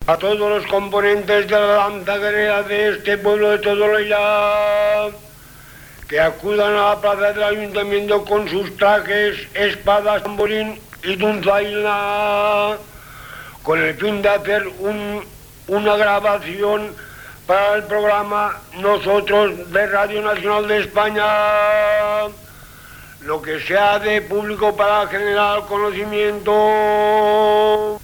a todos los componentes de la danza guerrera de este pueblo de Todolaya, que acudan a la plaza del ayuntamiento con sus trajes, espadas, tamborín y dulzaina, con el fin de hacer una grabación para el programa Nosotros de Radio Nacional de España, lo que sea de público para generar conocimiento.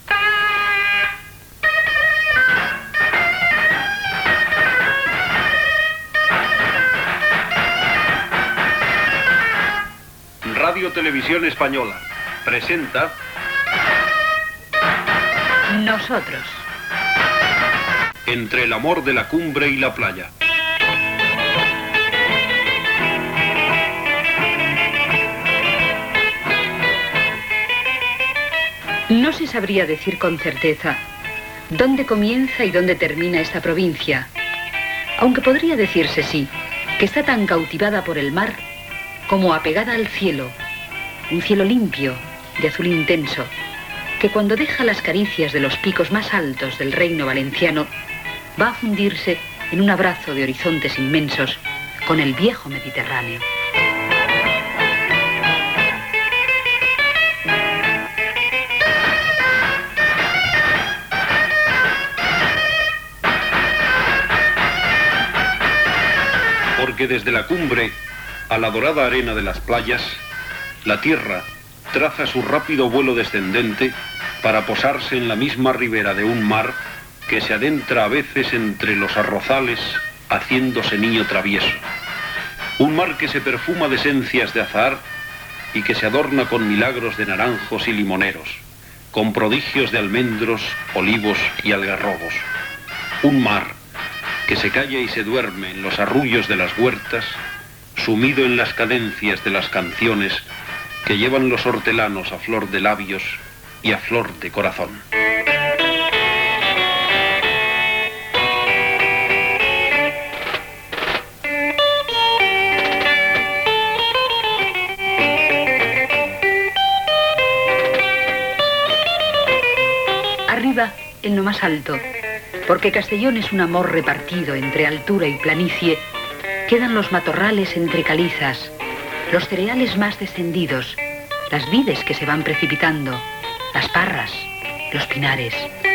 Radio Televisión Española presenta Nosotros. Entre el amor de la cumbre y la playa. No se sabría decir con certeza dónde comienza y dónde termina esta provincia, aunque podría decirse sí, que está tan cautivada por el mar como apegada al cielo, un cielo limpio, de azul intenso, que cuando deja las caricias de los picos más altos del reino valenciano, va a fundirse en un abrazo de horizontes inmensos con el viejo Mediterráneo. Porque desde la cumbre a la dorada arena de las playas, la tierra traza su rápido vuelo descendente para posarse en la misma ribera de un mar que se adentra a veces entre los arrozales haciéndose niño travieso. Un mar que se perfuma de esencias de azahar y que se adorna con milagros de naranjos y limoneros, con prodigios de almendros, olivos y algarrobos. Un mar que se calla y se duerme en los arrullos de las huertas, sumido en las cadencias de las canciones que llevan los hortelanos a flor de labios y a flor de corazón. Arriba, en lo más alto, porque Castellón es un amor repartido entre altura y planicie, quedan los matorrales entre calizas, los cereales más descendidos, las vides que se van precipitando, las parras, los pinares.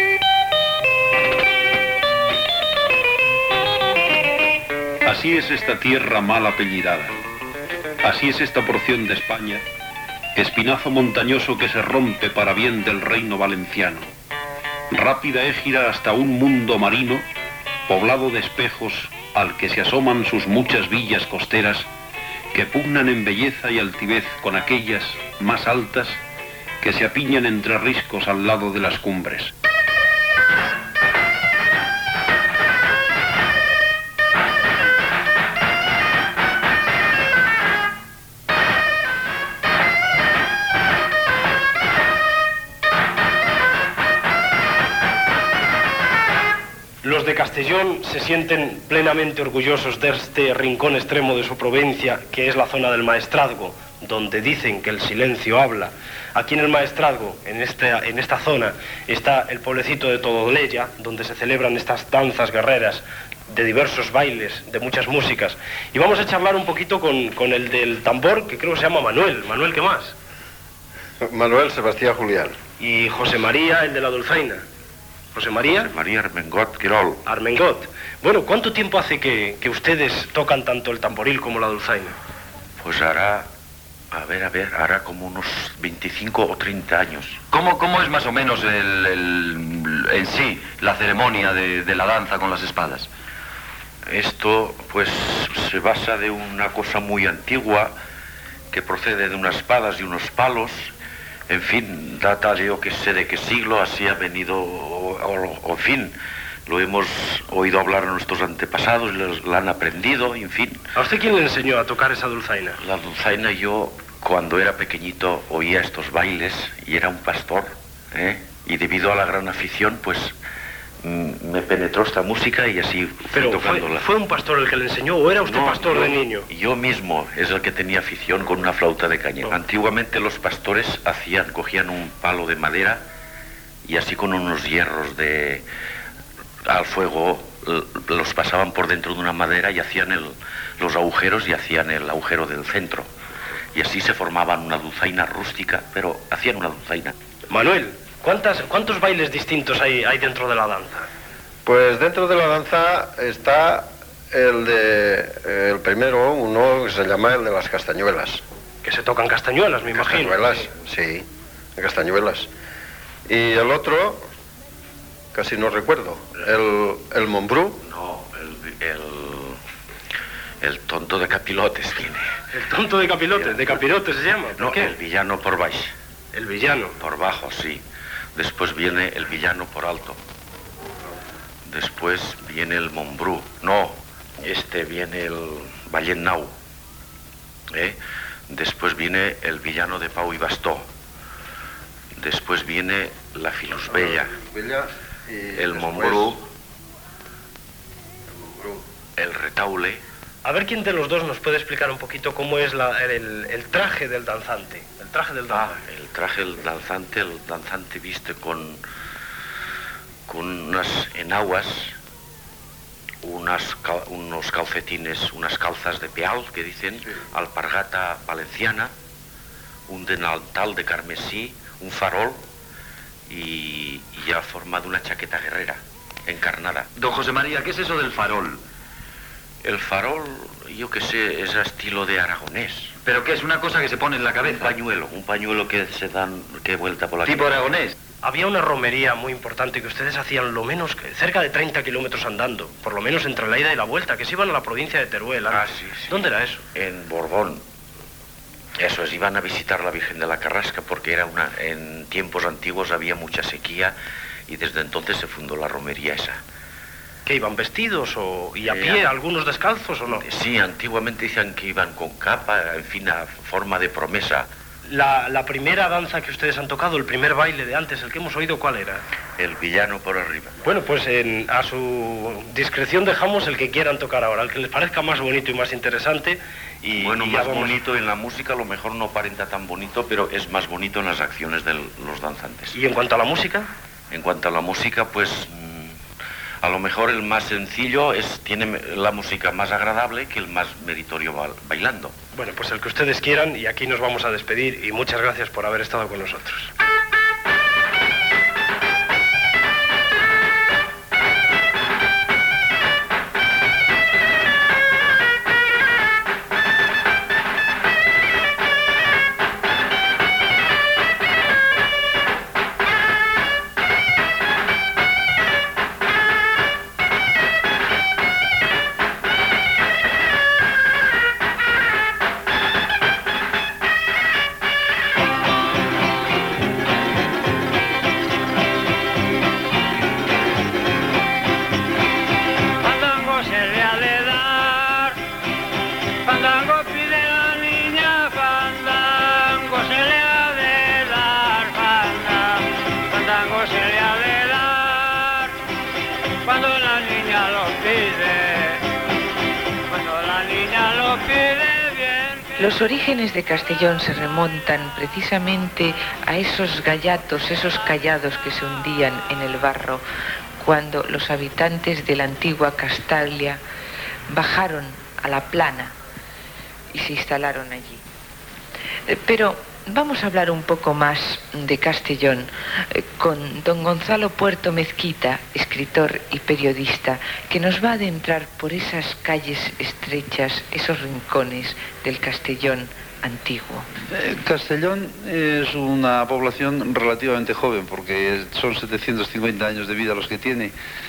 Así es esta tierra mal apellidada. Así es esta porción de España, espinazo montañoso que se rompe para bien del reino valenciano. Rápida égira hasta un mundo marino, poblado de espejos, al que se asoman sus muchas villas costeras, que pugnan en belleza y altivez con aquellas más altas que se apiñan entre riscos al lado de las cumbres. Los de Castellón se sienten plenamente orgullosos de este rincón extremo de su provincia, que es la zona del Maestrazgo, donde dicen que el silencio habla. Aquí en el Maestrazgo, en esta zona, está el pueblecito de Todolella, donde se celebran estas danzas guerreras de diversos bailes, de muchas músicas. Y vamos a charlar un poquito con el del tambor, que creo que se llama Manuel. Manuel, ¿qué más? Manuel Sebastián Julián. Y José María, el de la dulzaina. José María. José María Armengot Quirol. Armengot. Bueno, ¿cuánto tiempo hace que ustedes tocan tanto el tamboril como la dulzaina? Pues hará, hará como unos 25 o 30 años. ¿Cómo es más o menos en sí la ceremonia de la danza con las espadas? Esto, pues, se basa de una cosa muy antigua que procede de unas espadas y unos palos. En fin, data de yo que sé de qué siglo, así ha venido, o en fin, lo hemos oído hablar a nuestros antepasados, la han aprendido, en fin. ¿A usted quién le enseñó a tocar esa dulzaina? La dulzaina yo, cuando era pequeñito, oía estos bailes y era un pastor, y debido a la gran afición, pues, me penetró esta música y así fui tocándola. ¿Fue un pastor el que le enseñó o era usted pastor de niño? Yo mismo es el que tenía afición con una flauta de caña. Antiguamente los pastores cogían un palo de madera y así con unos hierros de al fuego los pasaban por dentro de una madera y hacían los agujeros y hacían el agujero del centro. Y así se formaban una dulzaina rústica, pero hacían una dulzaina. Manuel, ¿cuántos bailes distintos hay dentro de la danza? Pues dentro de la danza está el primero, uno que se llama el de las castañuelas. Que se tocan castañuelas, me imagino. Castañuelas, sí, castañuelas. Y el otro, casi no recuerdo, el Mombrú. No, el tonto de capilotes viene. ¿El tonto de capilotes? ¿De capirotes se llama? No, ¿Qué? el villano por baix. El villano. Por bajo, sí. Después viene el villano por alto. Después viene el Mombrú. No, viene el Vallenau. Después viene el villano de Pau y Bastó. Después viene la Filusbella. El Mombrú. El Retaule. A ver quién de los dos nos puede explicar un poquito cómo es el traje del danzante. El traje del danzante. El traje del danzante, el danzante viste con unas enaguas, unos calcetines, unas calzas de peal, que dicen, sí. Alpargata valenciana, un delantal de carmesí, un farol y ya formado una chaqueta guerrera, encarnada. Don José María, ¿qué es eso del farol? El farol, yo qué sé, es a estilo de aragonés. ¿Pero qué es? ¿Una cosa que se pone en la cabeza? Un pañuelo que se dan, que vuelta por la ¿Tipo aragonés? Había una romería muy importante que ustedes hacían lo menos cerca de 30 kilómetros andando, por lo menos entre la ida y la vuelta, que se iban a la provincia de Teruel. Sí. ¿Dónde era eso? En Borbón. Eso es, iban a visitar la Virgen de la Carrasca porque en tiempos antiguos había mucha sequía y desde entonces se fundó la romería esa. ¿Que iban vestidos y a pie, algunos descalzos o no? Sí, antiguamente decían que iban con capa, en fin, a forma de promesa. La primera danza que ustedes han tocado, el primer baile de antes, el que hemos oído, ¿cuál era? El villano por arriba. Bueno, pues a su discreción dejamos el que quieran tocar ahora, el que les parezca más bonito y más interesante. Más bonito en la música, a lo mejor no aparenta tan bonito, pero es más bonito en las acciones de los danzantes. ¿Y en cuanto a la música? En cuanto a la música, pues a lo mejor el más sencillo tiene la música más agradable que el más meritorio bailando. Bueno, pues el que ustedes quieran, y aquí nos vamos a despedir, y muchas gracias por haber estado con nosotros. Los orígenes de Castellón se remontan precisamente a esos gallatos, esos callados que se hundían en el barro cuando los habitantes de la antigua Castaglia bajaron a la plana y se instalaron allí. Pero vamos a hablar un poco más de Castellón con don Gonzalo Puerto Mezquita, escritor y periodista, que nos va a adentrar por esas calles estrechas, esos rincones del Castellón antiguo. Castellón es una población relativamente joven, porque son 750 años de vida los que tiene.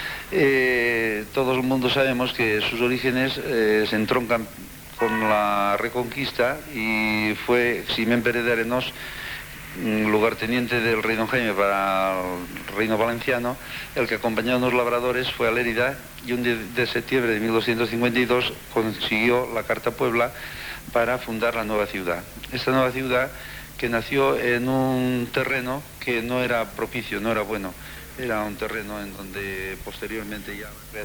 Todo el mundo sabemos que sus orígenes se entroncan con la Reconquista y fue Ximén Pérez de Arenós, lugarteniente del rey don Jaime para el reino valenciano, el que acompañado a unos labradores fue a Lérida y un día de septiembre de 1252 consiguió la Carta Puebla para fundar la nueva ciudad. Esta nueva ciudad que nació en un terreno que no era propicio, no era bueno, era un terreno en donde posteriormente ya